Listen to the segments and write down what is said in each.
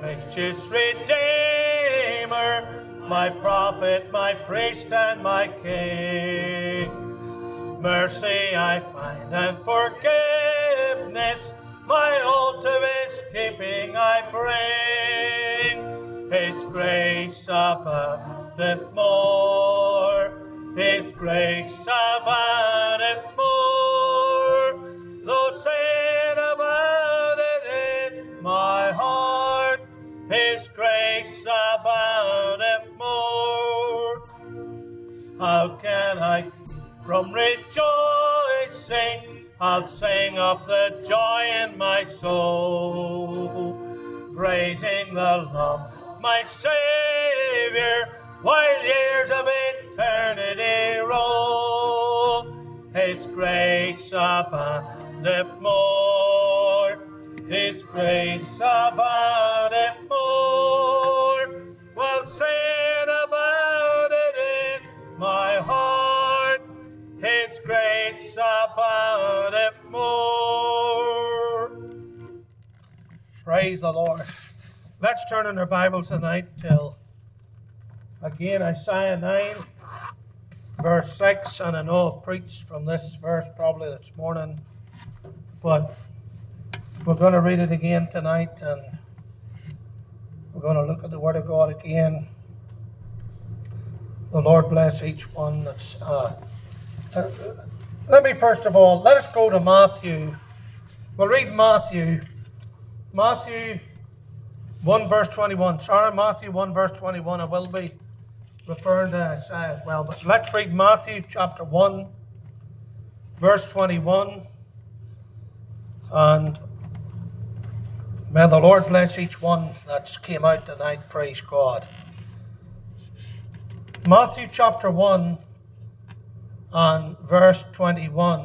gracious Redeemer, my prophet, my priest, and my king. Mercy I find and forgiveness, my all to his keeping I bring. His grace aboundeth more, his grace aboundeth more, though sin aboundeth in my heart, his grace aboundeth more. How can I keep from rejoicing? I'll sing of the joy in my soul, praising the Lord, my Savior, while years of eternity roll. His grace aboundeth more, his grace aboundeth more, while sin abounded in my heart, his grace aboundeth more. Praise the Lord. Let's turn in our Bibles tonight till, again, Isaiah 9, verse 6. And I know I've preached from this verse probably this morning, but we're going to read it again tonight, and we're going to look at the Word of God again. The Lord bless each one that's... let me first of all, let us go to Matthew. We'll read Matthew 1 verse 21. Sorry, Matthew 1 verse 21. I will be referring to Isaiah as well. But let's read Matthew chapter 1 verse 21. And may the Lord bless each one that's came out tonight. Praise God. Matthew chapter 1 and verse 21.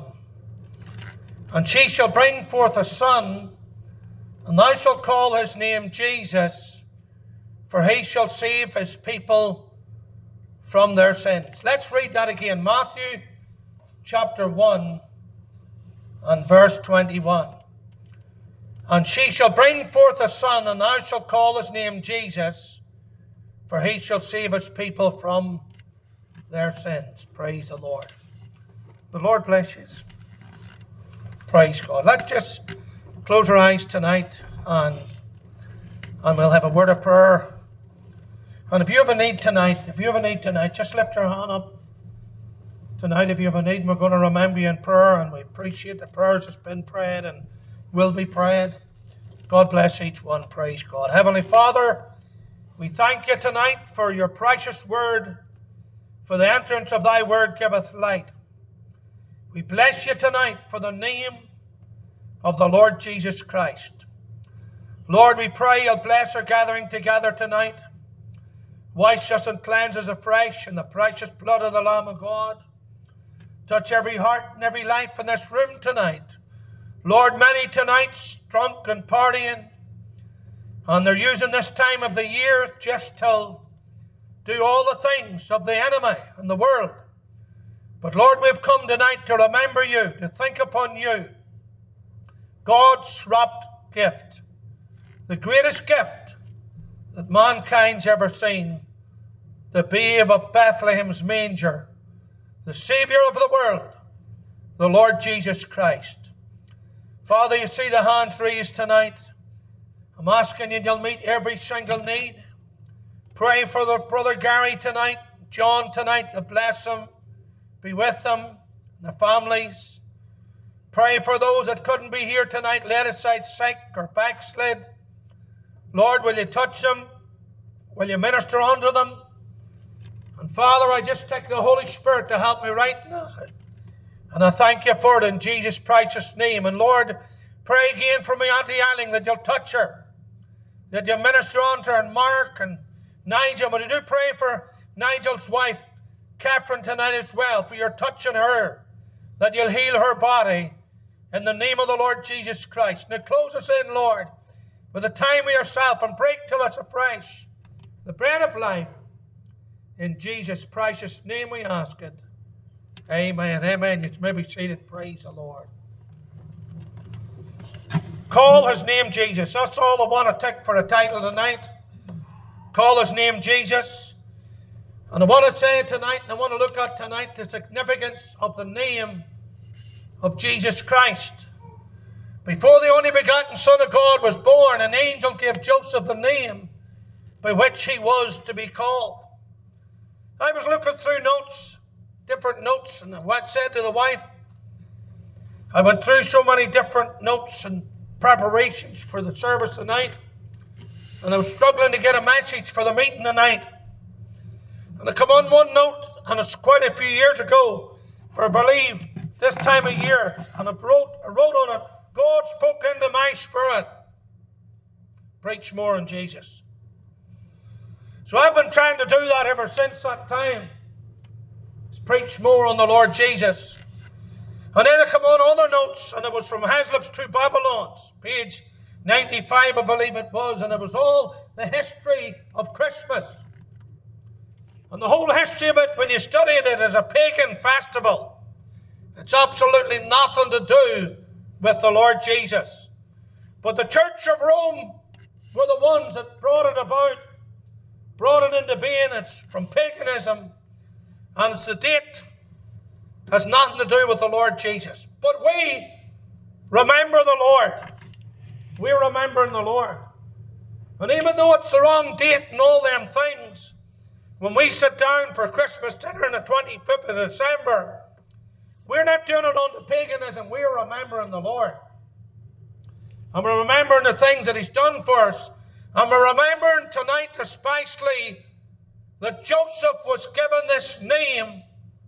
And she shall bring forth a son, and thou shalt call his name Jesus, for he shall save his people from their sins. Let's read that again. Matthew chapter 1 and verse 21. And she shall bring forth a son, and thou shalt call his name Jesus, for he shall save his people from their sins. Praise the Lord. The Lord bless you. Praise God. Let's just close our eyes tonight, and we'll have a word of prayer. And if you have a need tonight, just lift your hand up tonight. If you have a need, we're going to remember you in prayer, and we appreciate the prayers that's been prayed and will be prayed. God bless each one. Praise God. Heavenly Father, we thank you tonight for your precious word, for the entrance of thy word giveth light. We bless you tonight for the name of the Lord Jesus Christ. Lord, we pray you'll bless our gathering together tonight. Wash us and cleanse us afresh in the precious blood of the Lamb of God. Touch every heart and every life in this room tonight. Lord, many tonight's drunk and partying, and they're using this time of the year just to do all the things of the enemy and the world. But Lord, we've come tonight to remember you, to think upon you, God's wrapped gift, the greatest gift that mankind's ever seen, the babe of Bethlehem's manger, the Savior of the world, the Lord Jesus Christ. Father, you see the hands raised tonight. I'm asking you, you'll meet every single need. Pray for the brother Gary tonight, John tonight, to bless them, be with them, and the families. Pray for those that couldn't be here tonight, laid aside sick or backslid. Lord, will you touch them? Will you minister unto them? And Father, I just take the Holy Spirit to help me right now. And I thank you for it in Jesus' precious name. And Lord, pray again for me, Auntie Eiling, that you'll touch her, that you'll minister unto her, and Mark and Nigel. But I do pray for Nigel's wife, Catherine, tonight as well, for your touch on her, that you'll heal her body in the name of the Lord Jesus Christ. Now close us in, Lord, with the time of yourself, and break till us afresh the bread of life. In Jesus' precious name we ask it. Amen. Amen. You may be seated. Praise the Lord. Call his name Jesus. That's all I want to take for a title tonight. Call his name Jesus. And I want to say tonight, and I want to look at tonight, the significance of the name of Jesus Christ. Before the only begotten Son of God was born, an angel gave Joseph the name by which he was to be called. I was looking through notes, different notes, and what I said to the wife, I went through so many different notes and preparations for the service tonight, and I was struggling to get a message for the meeting tonight. And I come on one note, and it's quite a few years ago, for I believe this time of year, and I wrote on it, God spoke into my spirit, preach more on Jesus. So I've been trying to do that ever since that time. Preach more on the Lord Jesus. And then I come on other notes, and it was from Haslip's Two Babylons, page 95, I believe it was, and it was all the history of Christmas. And the whole history of it, when you study it, is a pagan festival. It's absolutely nothing to do with the Lord Jesus. But the Church of Rome were the ones that brought it about, brought it into being. It's from paganism, and it's the date has nothing to do with the Lord Jesus. But we remember the Lord. We're remembering the Lord. And even though it's the wrong date and all them things, when we sit down for Christmas dinner on the 25th of December, we're not doing it under paganism. We're remembering the Lord. And we're remembering the things that he's done for us. And we're remembering tonight especially that Joseph was given this name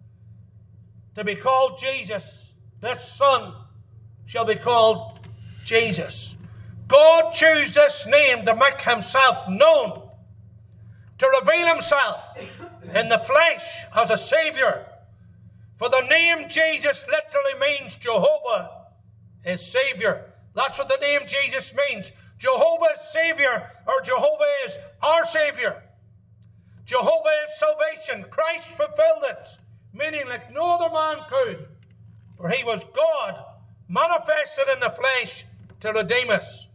to be called Jesus. This son shall be called Jesus. God chose this name to make himself known, to reveal himself in the flesh as a Savior. For the name Jesus literally means Jehovah is Savior. That's what the name Jesus means. Jehovah is Savior, or Jehovah is our Savior. Jehovah is salvation. Christ fulfilled it, meaning like no other man could. For he was God manifested in the flesh to redeem us.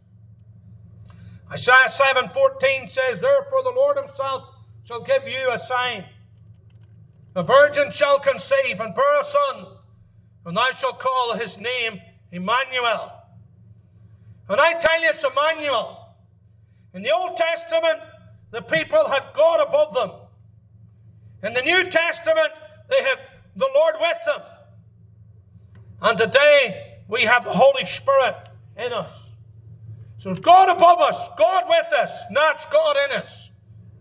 Isaiah 7:14 says, therefore the Lord himself shall give you a sign. A virgin shall conceive and bear a son, and thou shalt call his name Emmanuel. And I tell you, it's Emmanuel. In the Old Testament, the people had God above them. In the New Testament, they had the Lord with them. And today, we have the Holy Spirit in us. So it's God above us, God with us, not God in us.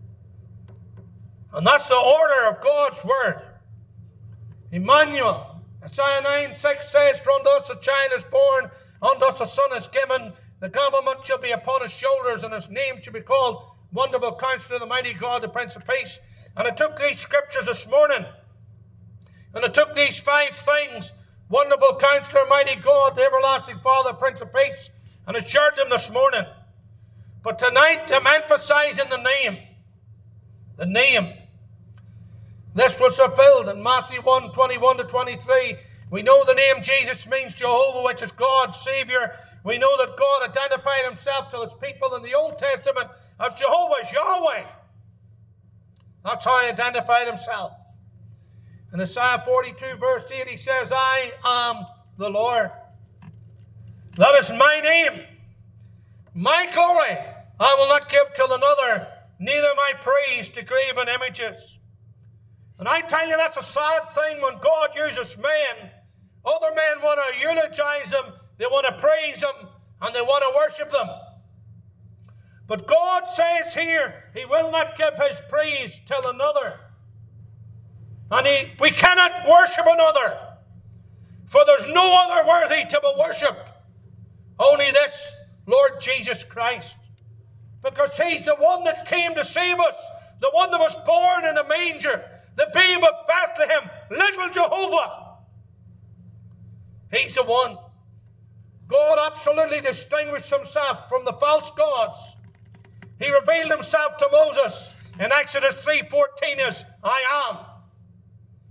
And that's the order of God's word. Emmanuel. Isaiah 9:6 says, for unto us a child is born, unto us a son is given, the government shall be upon his shoulders, and his name shall be called Wonderful Counselor, the Mighty God, the Prince of Peace. And I took these scriptures this morning, and I took these 5 things, Wonderful Counselor, Mighty God, the Everlasting Father, Prince of Peace, and I shared them this morning. But tonight I'm emphasizing the name. The name. This was fulfilled in Matthew 1:21-23. We know the name Jesus means Jehovah, which is God, Savior. We know that God identified himself to his people in the Old Testament as Jehovah, as Yahweh. That's how he identified himself. In Isaiah 42 verse 8 he says, I am the Lord. That is my name. My glory I will not give to another, neither my praise to graven images. And I tell you, that's a sad thing when God uses men. Other men want to eulogize them, they want to praise them, and they want to worship them. But God says here, he will not give his praise to another. And we cannot worship another, for there's no other worthy to be worshipped. Only this Lord Jesus Christ. Because he's the one that came to save us, the one that was born in a manger, the babe of Bethlehem, little Jehovah. He's the one. God absolutely distinguished himself from the false gods. He revealed himself to Moses in Exodus 3:14 as I am.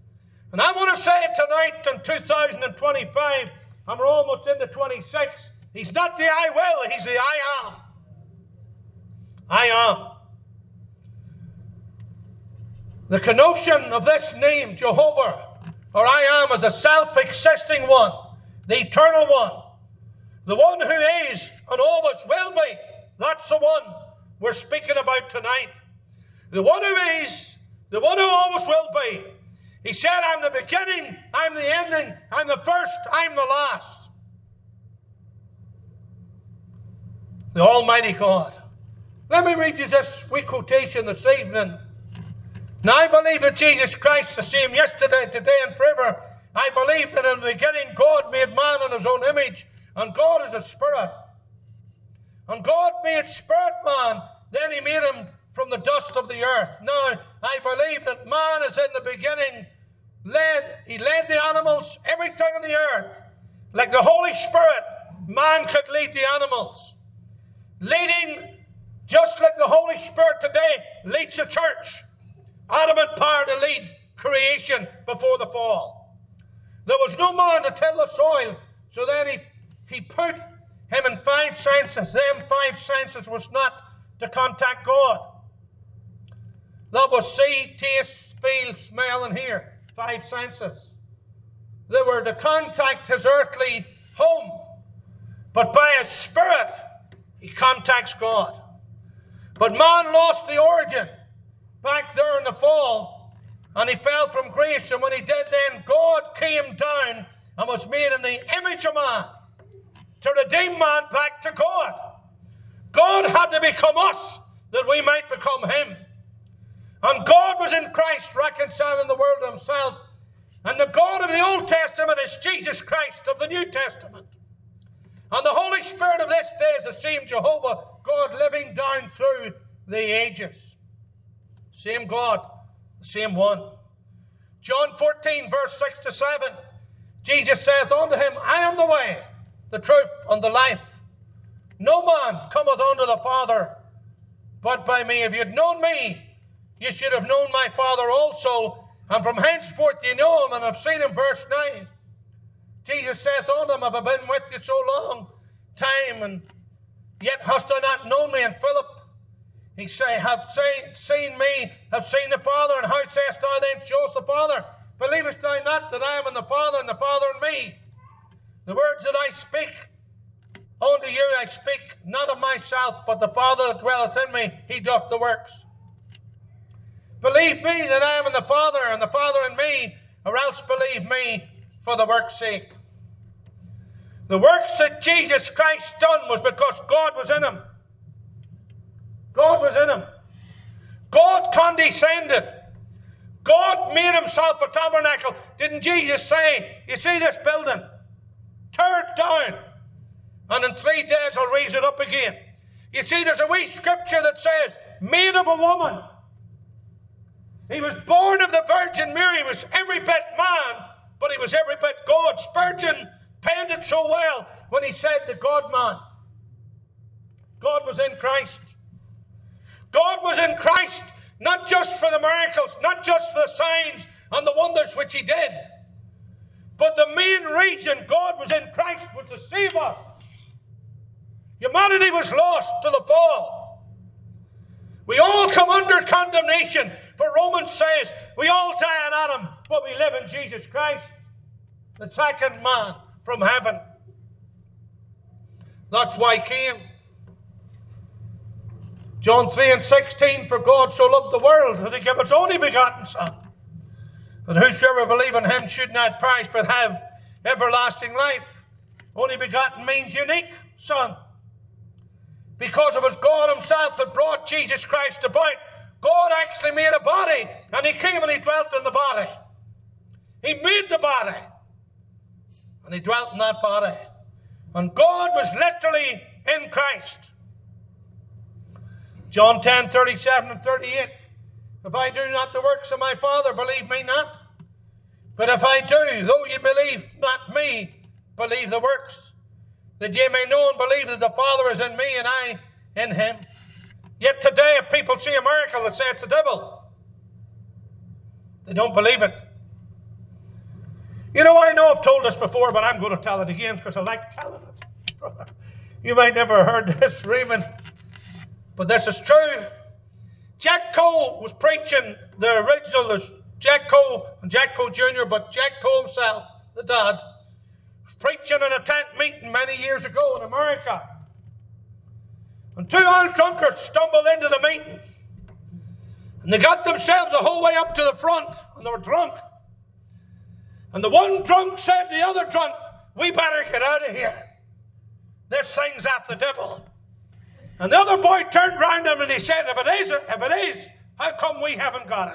And I want to say it tonight in 2025, and we're almost into 26. He's not the I will, he's the I am. I am. The connotation of this name, Jehovah, or I am, is the self-existing one, the eternal one, the one who is and always will be. That's the one we're speaking about tonight. The one who is, the one who always will be. He said, I'm the beginning, I'm the ending, I'm the first, I'm the last. The Almighty God. Let me read you this wee quotation this evening. Now, I believe that Jesus Christ is the same yesterday, today, and forever. I believe that in the beginning God made man in his own image, and God is a spirit. And God made spirit man, then he made him from the dust of the earth. Now, I believe that man is in the beginning, he led the animals, everything on the earth. Like the Holy Spirit, man could lead the animals. Leading, just like the Holy Spirit today leads the church. Adamant power to lead creation before the fall. There was no man to till the soil, so then he put him in 5 senses. Them 5 senses was not to contact God. That was see, taste, feel, smell, and hear. 5 senses. They were to contact his earthly home. But by his spirit, he contacts God. But man lost the origin back there in the fall, and he fell from grace. And when he did, then God came down and was made in the image of man to redeem man back to God. God had to become us that we might become him. And God was in Christ reconciling the world to himself. And the God of the Old Testament is Jesus Christ of the New Testament. And the Holy Spirit of this day is the same Jehovah, God living down through the ages. Same God, same one. John 14, verse 6 to 7. Jesus saith unto him, I am the way, the truth, and the life. No man cometh unto the Father but by me. If you had known me, you should have known my Father also. And from henceforth ye know him and have seen him. Verse 9. Jesus saith unto him, have I been with you so long time, and yet hast thou not known me? And Philip, he say, have seen me, have seen the Father, and how sayest thou then, show us the Father? Believest thou not that I am in the Father, and the Father in me? The words that I speak unto you, I speak not of myself, but the Father that dwelleth in me, he doth the works. Believe me that I am in the Father, and the Father in me, or else believe me for the work's sake. The works that Jesus Christ done was because God was in him. God was in him. God condescended. God made himself a tabernacle. Didn't Jesus say, you see this building? Tear it down, and in 3 days I'll raise it up again. You see, there's a wee scripture that says, made of a woman. He was born of the Virgin Mary. He was every bit man, but he was every bit God. Spurgeon penned it so well when he said the God-man. God was in Christ. God was in Christ, not just for the miracles, not just for the signs and the wonders which he did, but the main reason God was in Christ was to save us. Humanity was lost to the fall. We all come under condemnation, for Romans says we all die in Adam, but we live in Jesus Christ, the second man from heaven. That's why he came. John 3 and 16, for God so loved the world that he gave his only begotten Son, that whosoever believe in him should not perish but have everlasting life. Only begotten means unique Son. Because it was God himself that brought Jesus Christ about. God actually made a body, and he came and he dwelt in the body. He made the body, and he dwelt in that body. And God was literally in Christ. John 10, 37 and 38. If I do not the works of my Father, believe me not. But if I do, though ye believe not me, believe the works, that ye may know and believe that the Father is in me and I in him. Yet today, if people see a miracle, they say it's the devil. They don't believe it. You know, I know I've told this before, but I'm going to tell it again because I like telling it. You might never have heard this, Raymond, but this is true. Jack Cole was preaching, the original is Jack Cole and Jack Cole Jr., but Jack Cole himself, the dad, was preaching in a tent meeting many years ago in America. And two armed drunkards stumbled into the meeting. And they got themselves the whole way up to the front, and they were drunk. And the one drunk said to the other drunk, "We better get out of here. This thing's at the devil." And the other boy turned round him and he said, if it is, how come we haven't got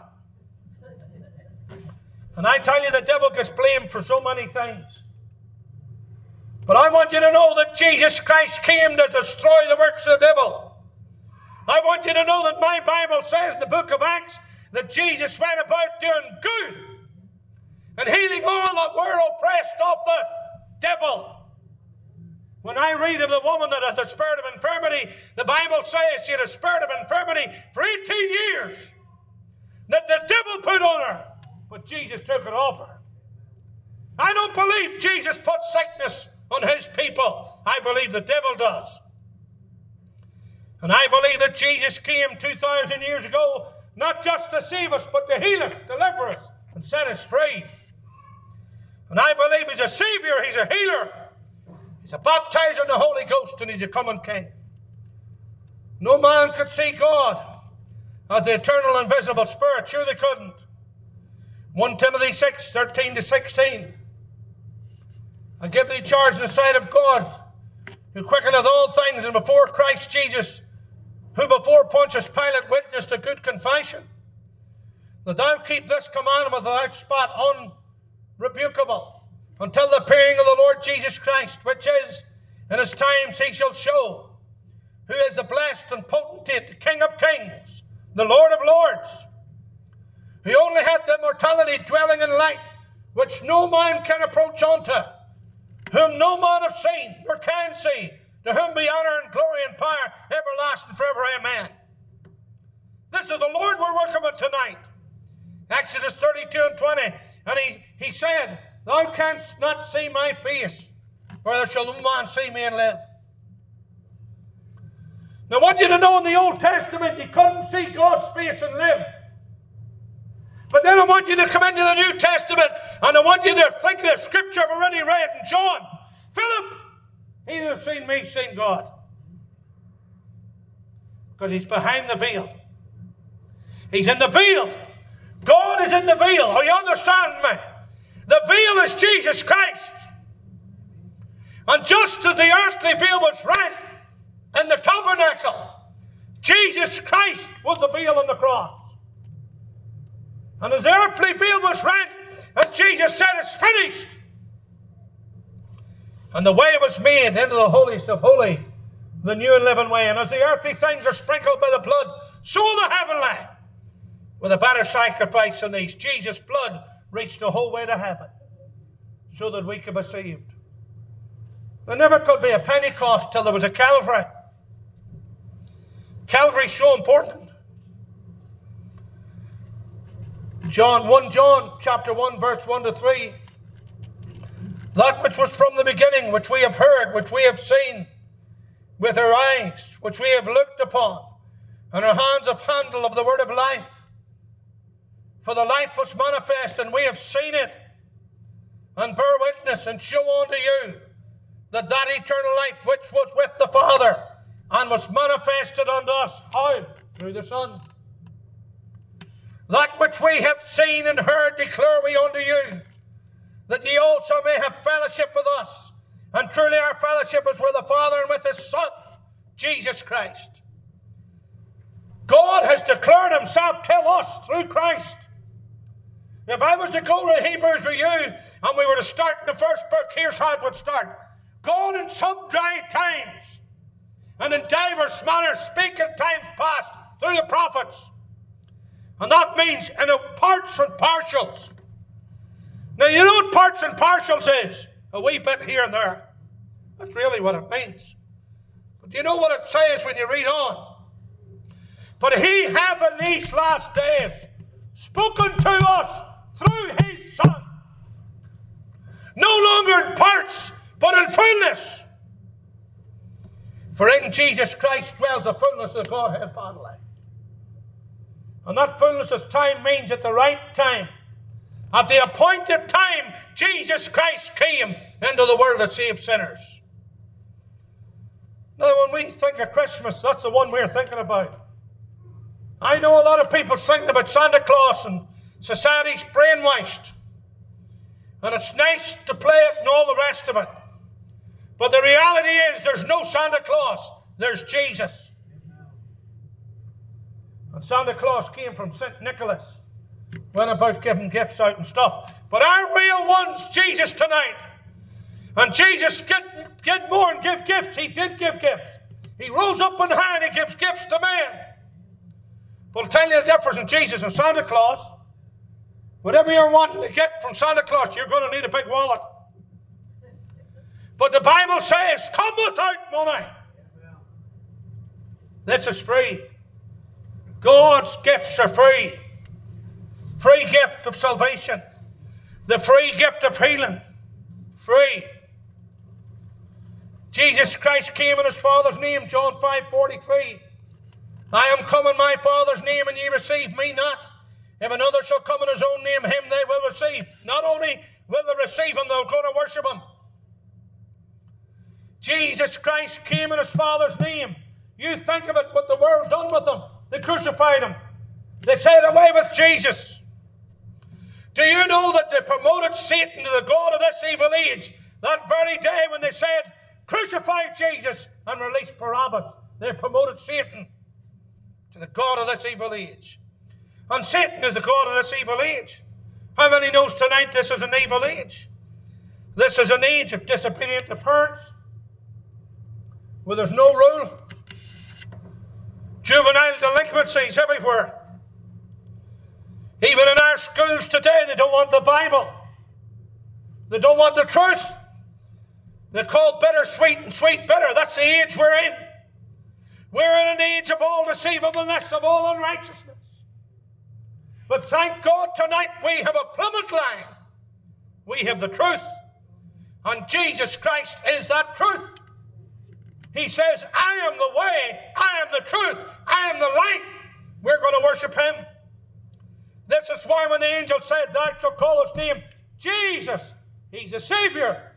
it? And I tell you, the devil gets blamed for so many things. But I want you to know that Jesus Christ came to destroy the works of the devil. I want you to know that my Bible says in the book of Acts that Jesus went about doing good and healing all that were oppressed of the devil. When I read of the woman that had the spirit of infirmity, the Bible says she had a spirit of infirmity for 18 years that the devil put on her, but Jesus took it off her. I don't believe Jesus put sickness on his people. I believe the devil does. And I believe that Jesus came 2,000 years ago not just to save us, but to heal us, deliver us, and set us free. And I believe he's a Savior, he's a healer, he's a baptizer in the Holy Ghost, and he's a coming King. No man could see God as the eternal invisible Spirit. Sure they couldn't. 1 Timothy 6, 13 to 16. I give thee charge in the sight of God, who quickeneth all things, and before Christ Jesus, who before Pontius Pilate witnessed a good confession, that thou keep this commandment without spot, unrebukable, until the appearing of the Lord Jesus Christ, which is in his times he shall show, who is the blessed and potentate, the King of kings, the Lord of lords, who only hath immortality, dwelling in light, which no man can approach unto, whom no man hath seen nor can see, to whom be honor and glory and power everlasting forever. Amen. This is the Lord we're working with tonight. Exodus 32 and 20. And he said, thou canst not see my face, for there shall no man see me and live. Now I want you to know in the Old Testament you couldn't see God's face and live. But then I want you to come into the New Testament and I want you to think of the scripture I've already read in John. Philip, he that hath seen me, seen God. Because he's behind the veil. He's in the veil. God is in the veil. Are you understanding me? The veil is Jesus Christ. And just as the earthly veil was rent in the tabernacle, Jesus Christ was the veil on the cross. And as the earthly veil was rent, and Jesus said, it's finished. And the way was made into the holiest of holy, the new and living way. And as the earthly things are sprinkled by the blood, so the heavenly, with a better sacrifice than these. Jesus' blood reached the whole way to heaven, so that we could be saved. There never could be a Pentecost till there was a Calvary. Calvary is so important. 1 John chapter 1, verse 1 to 3. That which was from the beginning, which we have heard, which we have seen with our eyes, which we have looked upon, and our hands have handled of the word of life. For the life was manifest, and we have seen it, and bear witness, and show unto you that eternal life which was with the Father, and was manifested unto us. How? Through the Son. That which we have seen and heard declare we unto you, that ye also may have fellowship with us. And truly our fellowship is with the Father and with his Son, Jesus Christ. God has declared himself to us through Christ. If I was to go to Hebrews with you, and we were to start in the first book, here's how it would start. God in some dry times, and in divers manners spake in times past through the prophets. And that means in parts and partials. Now you know what parts and partials is? A wee bit here and there. That's really what it means. But do you know what it says when you read on? But he hath in these last days spoken to us through his Son. No longer in parts, but in fullness. For in Jesus Christ dwells the fullness of the Godhead bodily. And that fullness of time means at the right time, at the appointed time, Jesus Christ came into the world to save sinners. Now, when we think of Christmas, that's the one we're thinking about. I know a lot of people singing about Santa Claus, and society's brainwashed. And it's nice to play it and all the rest of it. But the reality is there's no Santa Claus. There's Jesus. And Santa Claus came from St. Nicholas. Went about giving gifts out and stuff. But our real one's Jesus tonight. And Jesus did more and give gifts. He did give gifts. He rose up on high and he gives gifts to men. But I'll tell you the difference in Jesus and Santa Claus. Whatever you're wanting to get from Santa Claus, you're going to need a big wallet. But the Bible says, come without money. This is free. God's gifts are free. Free gift of salvation. The free gift of healing. Free. Jesus Christ came in his Father's name, John 5:43. I am come in my Father's name, and ye receive me not. If another shall come in his own name, him they will receive. Not only will they receive him, they'll go to worship him. Jesus Christ came in his Father's name. You think of it, what the world done with him. They crucified him. They said, away with Jesus. Do you know that they promoted Satan to the God of this evil age? That very day when they said, crucify Jesus and release Barabbas, they promoted Satan to the God of this evil age. And Satan is the God of this evil age. How many knows tonight this is an evil age? This is an age of disobedient to parents, where there's no rule. Juvenile delinquencies everywhere. Even in our schools today, they don't want the Bible. They don't want the truth. They call bitter sweet and sweet bitter. That's the age we're in. We're in an age of all deceivableness, of all unrighteousness. But thank God tonight we have a plummet line. We have the truth. And Jesus Christ is that truth. He says, I am the way, I am the truth, I am the light. We're going to worship him. This is why when the angel said, thou shalt call his name Jesus, he's a Savior.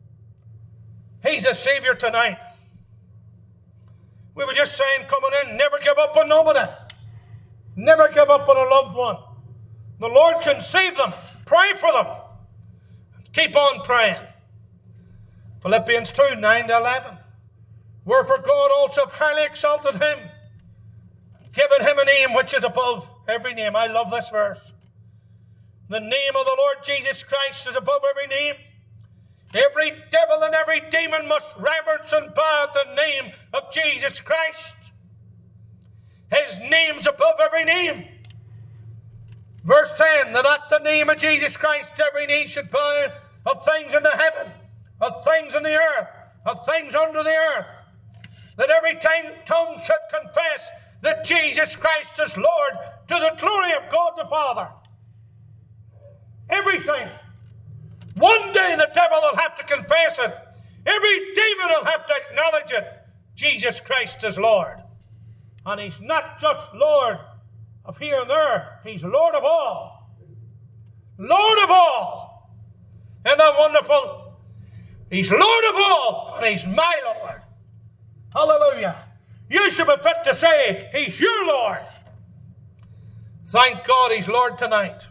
He's a Savior tonight. We were just saying, coming in, never give up on nobody. Never give up on a loved one. The Lord can save them. Pray for them. Keep on praying. Philippians 2, 9-11. Wherefore God also highly exalted him, given him a name which is above every name. I love this verse. The name of the Lord Jesus Christ is above every name. Every devil and every demon must reverence and bow at the name of Jesus Christ. His name's above every name. Verse 10, that at the name of Jesus Christ every knee should bow, of things in the heaven, of things in the earth, of things under the earth. That every tongue should confess that Jesus Christ is Lord, to the glory of God the Father. Everything. One day the devil will have to confess it. Every demon will have to acknowledge it. Jesus Christ is Lord. And he's not just Lord of here and there. He's Lord of all. Lord of all. Isn't that wonderful? He's Lord of all, and he's my Lord. Hallelujah. You should be fit to say, he's your Lord. Thank God he's Lord tonight.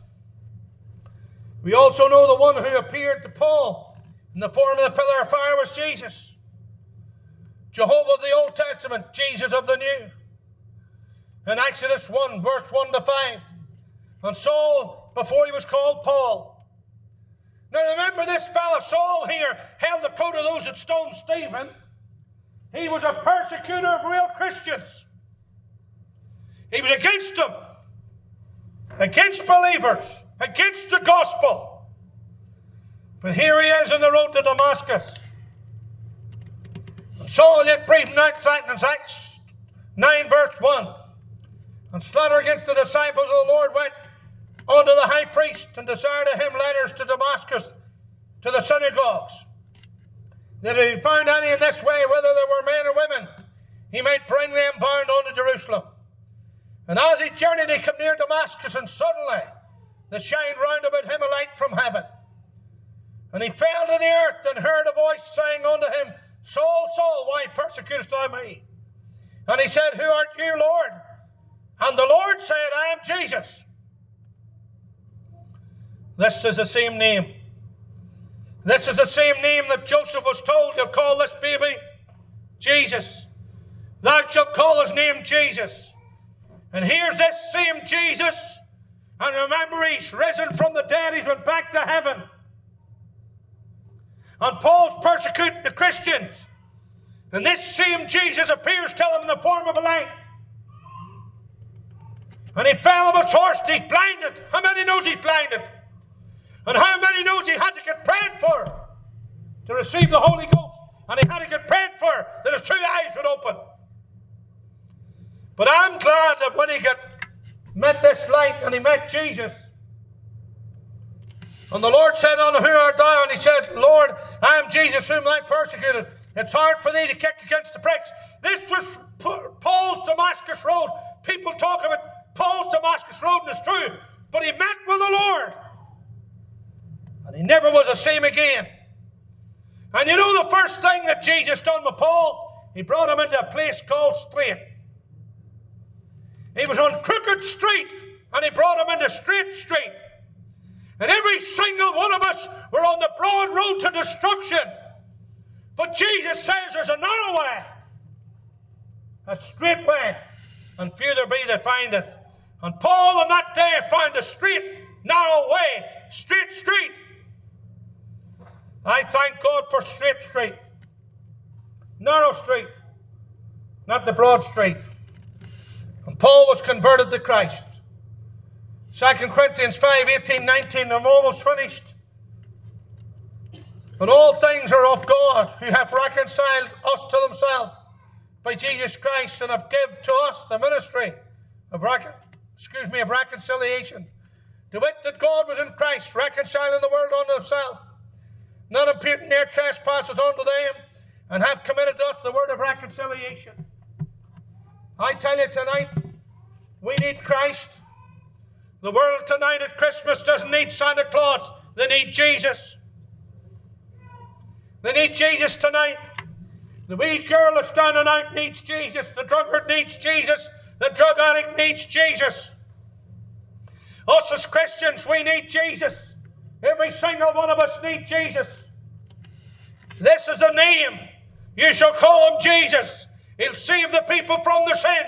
We also know the one who appeared to Paul in the form of the pillar of fire was Jesus. Jehovah of the Old Testament, Jesus of the New. In Exodus 1, verse 1-5. And Saul, before he was called Paul. Now remember, this fellow Saul here held the coat of those that stoned Stephen. He was a persecutor of real Christians. He was against them. Against believers. Against the gospel. But here he is on the road to Damascus. And Saul yet breathed out sentence, Acts 9 verse 1. And slaughter against the disciples of the Lord went unto the high priest and desired of him letters to Damascus, to the synagogues, that if he found any in this way, whether they were men or women. he might bring them bound unto Jerusalem. And as he journeyed, he came near Damascus, and suddenly there shined round about him a light from heaven. And he fell to the earth, and heard a voice saying unto him, Saul, Saul, why persecutest thou me? And he said, Who art you, Lord? And the Lord said, I am Jesus. This is the same name. This is the same name that Joseph was told to call this baby Jesus. Thou shalt call his name Jesus. And here's this same Jesus. And remember, he's risen from the dead. He's went back to heaven. And Paul's persecuting the Christians. And this same Jesus appears to him in the form of a light. And he fell off his horse and he's blinded. How many knows he's blinded? And how many knows he had to get prayed for to receive the Holy Ghost? And he had to get prayed for that his two eyes would open. But I'm glad that when he met this light and he met Jesus, and the Lord said unto, Who art thou? And he said, Lord, I am Jesus whom thou persecuted. It's hard for thee to kick against the pricks. This was Paul's Damascus Road. People talk about Paul's Damascus Road, and it's true. But he met with the Lord. And he never was the same again. And you know the first thing that Jesus done with Paul? He brought him into a place called Straight. He was on Crooked Street, and he brought him into Straight Street. And every single one of us were on the broad road to destruction. But Jesus says there's a narrow way, a straight way, and few there be that find it. And Paul on that day found a straight, narrow way, straight street. I thank God for Straight Street. Narrow street, not the broad street. And Paul was converted to Christ. 2 Corinthians 5, 18, 19, I'm almost finished. And all things are of God, who have reconciled us to himself by Jesus Christ, and have given to us the ministry of reconciliation. To wit, that God was in Christ, reconciling the world unto himself, not imputing their trespasses unto them, and have committed to us the word of reconciliation. I tell you tonight, we need Christ. The world tonight at Christmas doesn't need Santa Claus. They need Jesus. They need Jesus tonight. The wee girl that's down and out needs Jesus. The drunkard needs Jesus. The drug addict needs Jesus. Us as Christians, we need Jesus. Every single one of us need Jesus. This is the name. You shall call him Jesus. He'll save the people from their sin.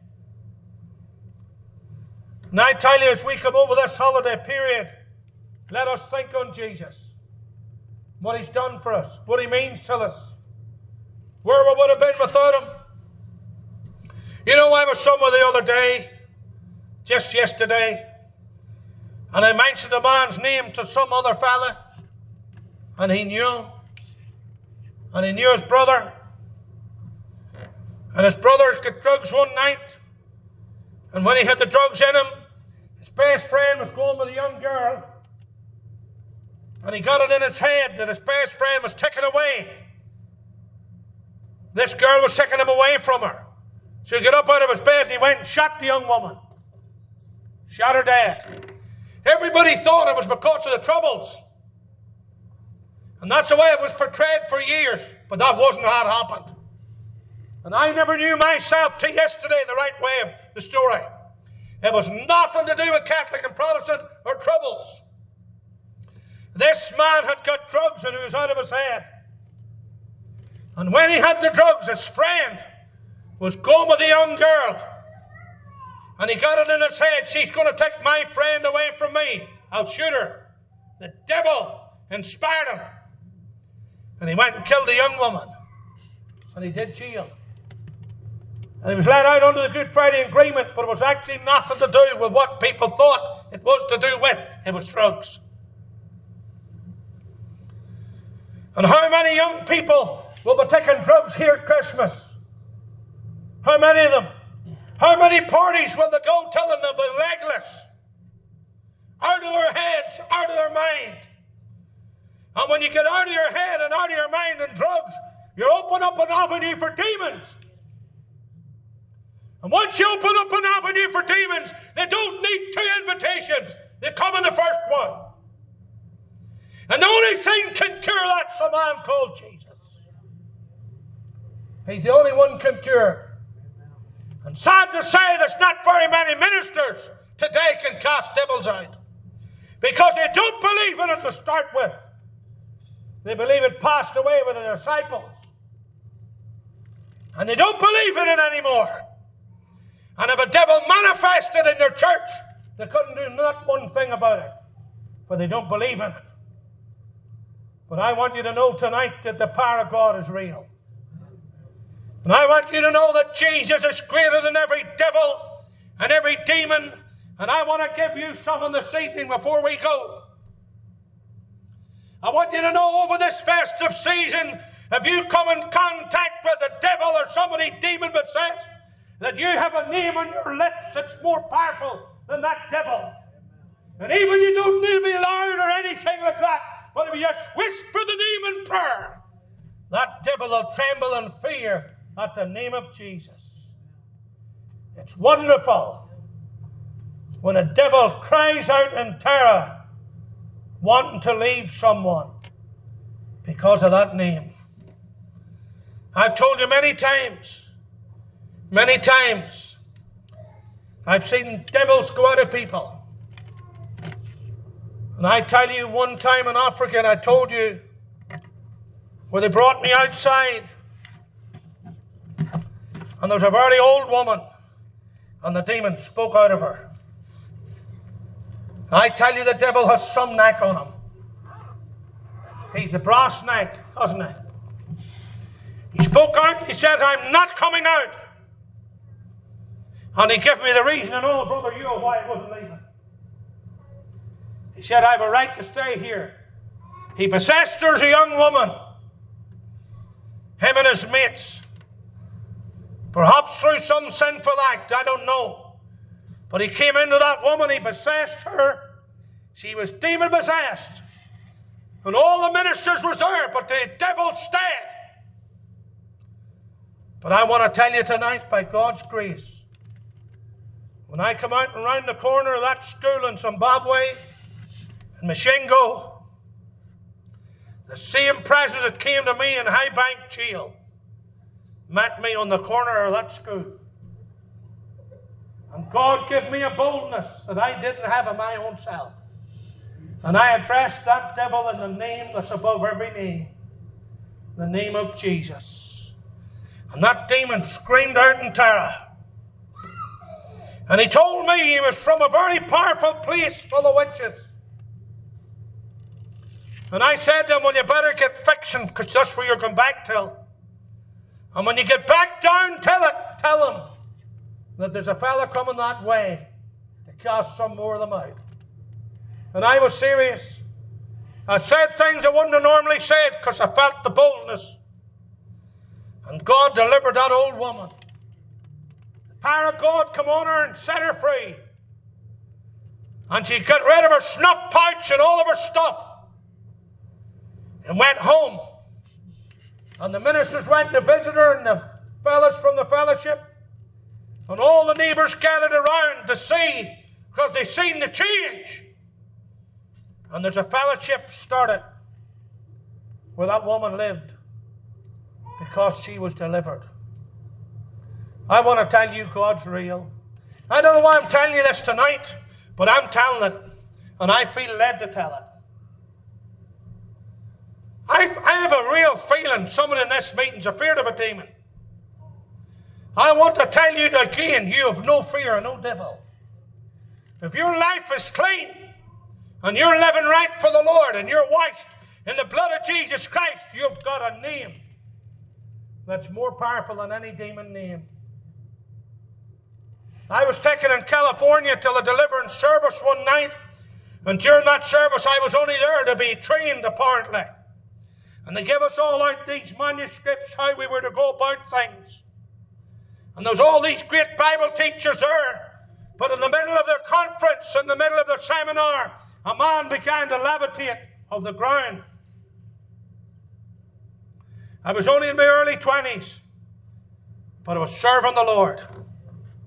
And I tell you, as we come over this holiday period, let us think on Jesus. What he's done for us. What he means to us. Where we would have been without him. You know, I was somewhere the other day, just yesterday, and I mentioned a man's name to some other fella, and he knew him. And he knew his brother. And his brother got drugs one night. And when he had the drugs in him, his best friend was going with a young girl. And he got it in his head that his best friend was taken away. This girl was taking him away from her. So he got up out of his bed and he went and shot the young woman. Shot her dead. Everybody thought it was because of the troubles. And that's the way it was portrayed for years. But that wasn't how it happened. And I never knew myself till yesterday the right way of the story. It was nothing to do with Catholic and Protestant or troubles. This man had got drugs and he was out of his head. And when he had the drugs, his friend was going with a young girl. And he got it in his head, she's going to take my friend away from me. I'll shoot her. The devil inspired him. And he went and killed the young woman. And he did jail. And he was let out under the Good Friday Agreement, but it was actually nothing to do with what people thought it was to do with. It was drugs. And how many young people will be taking drugs here at Christmas? How many of them? How many parties will they go telling them they're legless? Out of their heads, out of their mind. And when you get out of your head and out of your mind and drugs, you open up an avenue for demons. And once you open up an avenue for demons, they don't need 2 invitations. They come in the first one. And the only thing can cure that's a man called Jesus. He's the only one can cure. And sad to say, there's not very many ministers today can cast devils out. Because they don't believe in it to start with. They believe it passed away with the disciples. And they don't believe in it anymore. And if a devil manifested in their church, they couldn't do not one thing about it. For they don't believe in it. But I want you to know tonight that the power of God is real. And I want you to know that Jesus is greater than every devil and every demon. And I want to give you something this evening before we go. I want you to know over this festive season, if you come in contact with the devil or somebody demon possessed, that you have a name on your lips that's more powerful than that devil. And even you don't need to be loud or anything like that, but if you just whisper the name in prayer, that devil will tremble in fear at the name of Jesus. It's wonderful when a devil cries out in terror, wanting to leave someone because of that name. I've told you many times, I've seen devils go out of people. And I tell you, one time in Africa, and I told you, where they brought me outside, and there was a very old woman, and the demon spoke out of her. I tell you, the devil has some knack on him. He's the brass neck, hasn't he? He spoke out, he says, I'm not coming out. And he gave me the reason and all, Brother Hugh, why I wasn't leaving. He said, I have a right to stay here. He possessed her as a young woman. Him and his mates. Perhaps through some sinful act, I don't know. But he came into that woman, he possessed her. She was demon possessed. And all the ministers was there, but the devil stayed. But I want to tell you tonight, by God's grace, when I come out and round the corner of that school in Zimbabwe, in Mashingo, the same presence that came to me in High Bank Jail met me on the corner of that school. And God gave me a boldness that I didn't have of my own self. And I addressed that devil in the name that's above every name, the name of Jesus. And that demon screamed out in terror. And he told me he was from a very powerful place full of witches. And I said to him, well, you better get fixing, because that's where you're going back to. And when you get back down, tell him that there's a fella coming that way to cast some more of them out. And I was serious. I said things I wouldn't have normally said because I felt the boldness. And God delivered that old woman. The power of God come on her and set her free. And she got rid of her snuff pouch and all of her stuff and went home. And the ministers went to visit her and the fellas from the fellowship. And all the neighbours gathered around to see, because they seen the change. And there's a fellowship started where that woman lived because she was delivered. I want to tell you God's real. I don't know why I'm telling you this tonight, but I'm telling it, and I feel led to tell it. I have a real feeling someone in this meeting's afraid of a demon. I want to tell you again, you have no fear of no devil. If your life is clean, and you're living right for the Lord, and you're washed in the blood of Jesus Christ, you've got a name that's more powerful than any demon name. I was taken in California to a deliverance service one night, and during that service I was only there to be trained apparently. And they gave us all out these manuscripts, how we were to go about things. And there was all these great Bible teachers there, but in the middle of their conference, in the middle of their seminar, a man began to levitate off the ground. I was only in my early 20s, but I was serving the Lord.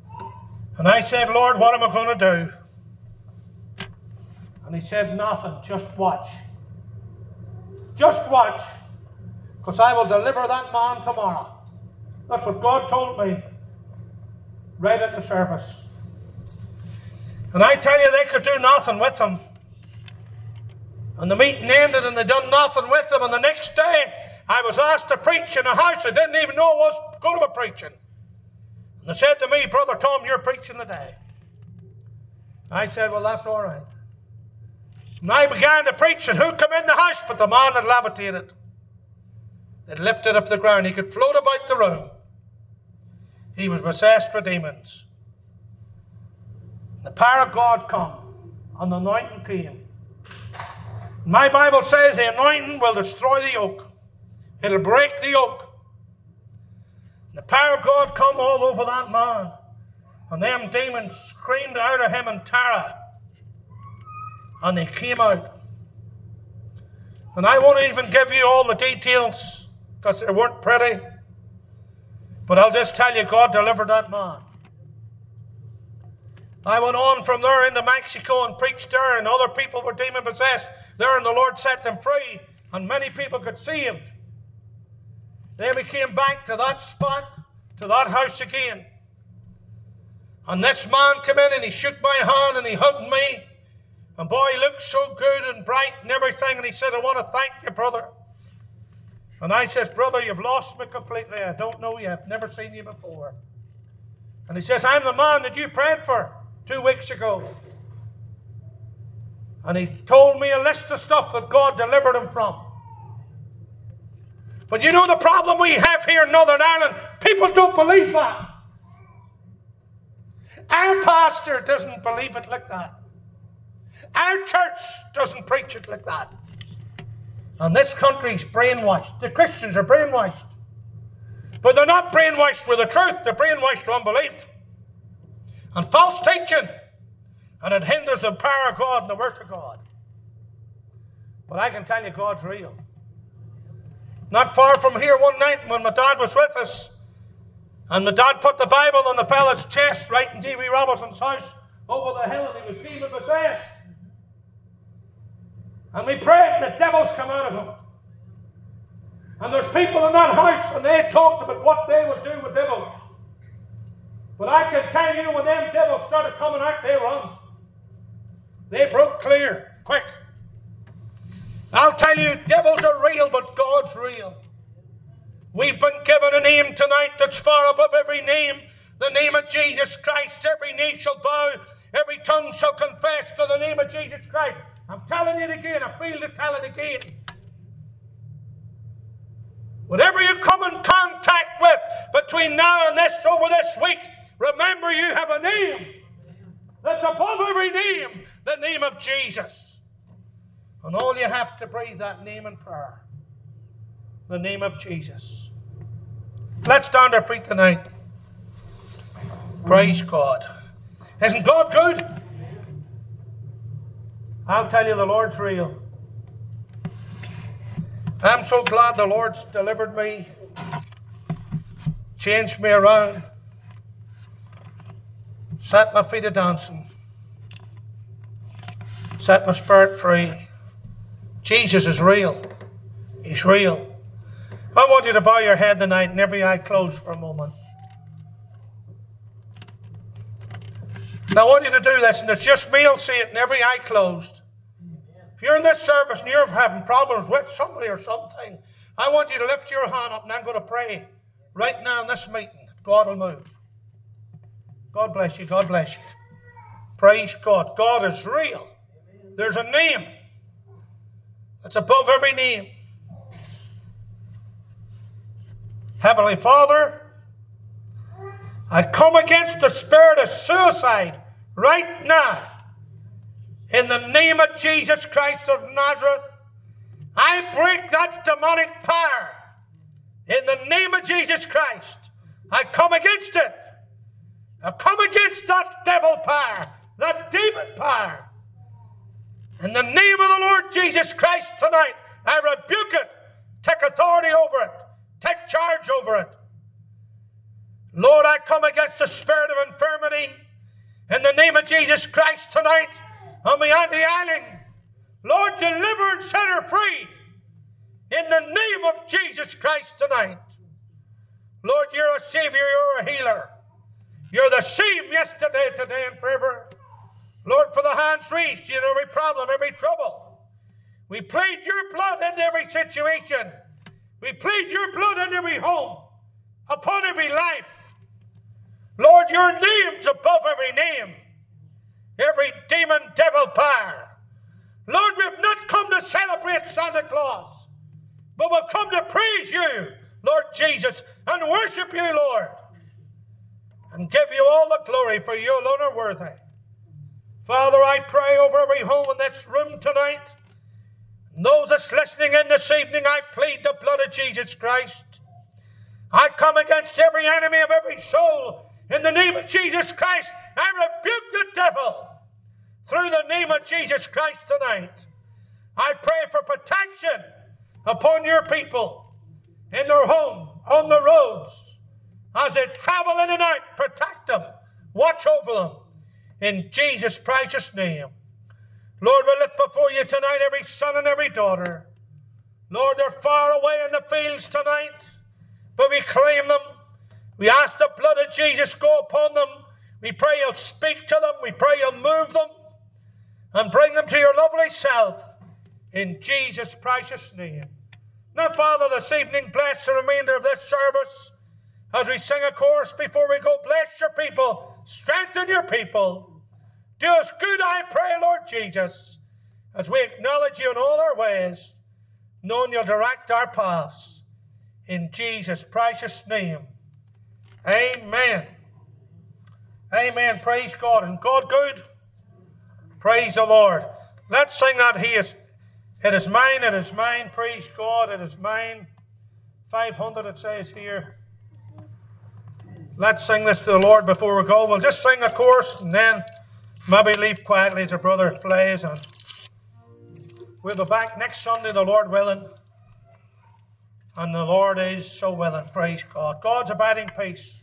And I said, Lord, what am I going to do? And he said, nothing, just watch. Just watch, because I will deliver that man tomorrow. That's what God told me right at the service. And I tell you, they could do nothing with him. And the meeting ended and they done nothing with him. And the next day, I was asked to preach in a house I didn't even know I was going to be preaching. And they said to me, Brother Tom, you're preaching today. I said, well, that's all right. And I began to preach, and who come in the house but the man that levitated? That lifted up the ground. He could float about the room. He was possessed with demons. The power of God come, and the anointing came. My Bible says the anointing will destroy the yoke. It'll break the yoke. The power of God come all over that man. And them demons screamed out of him in terror. And they came out. And I won't even give you all the details because they weren't pretty. But I'll just tell you, God delivered that man. I went on from there into Mexico and preached there, and other people were demon possessed there, and the Lord set them free, and many people got saved. Then we came back to that spot, to that house again. And this man came in and he shook my hand and he hugged me. And boy, he looked so good and bright and everything. And he said, I want to thank you, brother. And I says, brother, you've lost me completely. I don't know you. I've never seen you before. And he says, I'm the man that you prayed for 2 weeks ago. And he told me a list of stuff that God delivered him from. But you know the problem we have here in Northern Ireland? People don't believe that. Our pastor doesn't believe it like that. Our church doesn't preach it like that. And this country's brainwashed. The Christians are brainwashed. But they're not brainwashed with the truth. They're brainwashed with unbelief and false teaching. And it hinders the power of God and the work of God. But I can tell you, God's real. Not far from here one night when my dad was with us, and my dad put the Bible on the fella's chest right in D.V. Robinson's house over the hill, and he was demon possessed. And we prayed, and the devils come out of him. And there's people in that house, and they talked about what they would do with devils. But I can tell you, when them devils started coming out, they run. They broke clear, quick. I'll tell you, devils are real, but God's real. We've been given a name tonight that's far above every name. The name of Jesus Christ. Every knee shall bow. Every tongue shall confess to the name of Jesus Christ. I'm telling it again. I feel to tell it again. Whatever you come in contact with between now and over this week, remember you have a name that's above every name, the name of Jesus. And all you have to breathe that name in prayer. The name of Jesus. Let's stand our feet tonight. Praise God. Isn't God good? I'll tell you, the Lord's real. I'm so glad the Lord's delivered me, changed me around, set my feet a dancing, set my spirit free. Jesus is real. He's real. I want you to bow your head tonight and every eye closed for a moment. Now I want you to do this, and it's just me who'll see it, and every eye closed. If you're in this service and you're having problems with somebody or something, I want you to lift your hand up, and I'm going to pray right now in this meeting. God will move. God bless you. God bless you. Praise God. God is real. There's a name that's above every name. Heavenly Father, I come against the spirit of suicide right now. In the name of Jesus Christ of Nazareth, I break that demonic power. In the name of Jesus Christ, I come against it. I come against that devil power, that demon power. In the name of the Lord Jesus Christ tonight, I rebuke it. Take authority over it. Take charge over it. Lord, I come against the spirit of infirmity Jesus Christ tonight on the anti-island. Lord, deliver and set her free in the name of Jesus Christ tonight. Lord, you're a Savior, you're a healer. You're the same yesterday, today, and forever. Lord, for the hands raised, you know every problem, every trouble. We plead your blood into every situation. We plead your blood in every home, upon every life. Lord, your name's above every name, every demon, devil, power. Lord, we've not come to celebrate Santa Claus, but we've come to praise you, Lord Jesus, and worship you, Lord, and give you all the glory, for you alone are worthy. Father, I pray over every home in this room tonight. And those that's listening in this evening, I plead the blood of Jesus Christ. I come against every enemy of every soul in the name of Jesus Christ. I rebuke the devil through the name of Jesus Christ tonight. I pray for protection upon your people in their home, on the roads, as they travel in and out. Protect them, watch over them, in Jesus' precious name. Lord, we lift before you tonight every son and every daughter. Lord, they're far away in the fields tonight, but we claim them. We ask the blood of Jesus go upon them. We pray you'll speak to them. We pray you'll move them and bring them to your lovely self, in Jesus' precious name. Now, Father, this evening, bless the remainder of this service as we sing a chorus before we go. Bless your people. Strengthen your people. Do us good, I pray, Lord Jesus, as we acknowledge you in all our ways, knowing you'll direct our paths. In Jesus' precious name. Amen. Amen. Praise God. Isn't God good? Praise the Lord. Let's sing that He is. It is mine, it is mine. Praise God, it is mine. 500 it says here. Let's sing this to the Lord before we go. We'll just sing a chorus and then maybe leave quietly as the brother plays. And we'll be back next Sunday, the Lord willing. And the Lord is so willing. Praise God. God's abiding peace.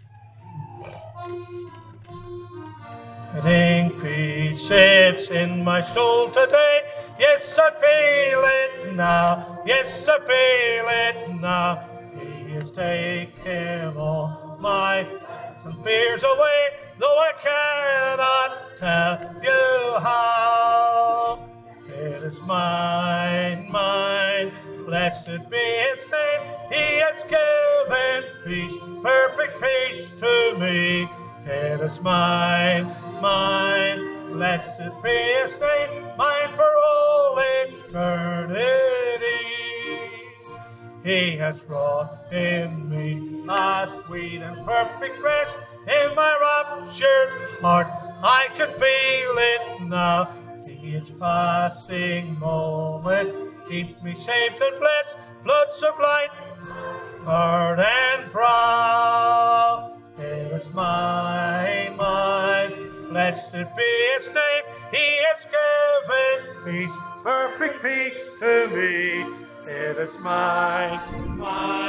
Abiding peace sits in my soul today. Yes, I feel it now. Yes, I feel it now. He has taken all my some fears away, though I cannot tell you how. It is mine, mine. Blessed be His name. He has given peace, perfect peace to me. It is mine, mine. Blessed be His name, mine for all eternity. He has wrought in me a sweet and perfect rest. In my raptured heart, I can feel it now. Each passing moment keeps me saved and blessed. Floods of light, heart and proud. It is mine, mine. Blessed be His name. He has given peace, perfect peace to me. It is mine, mine.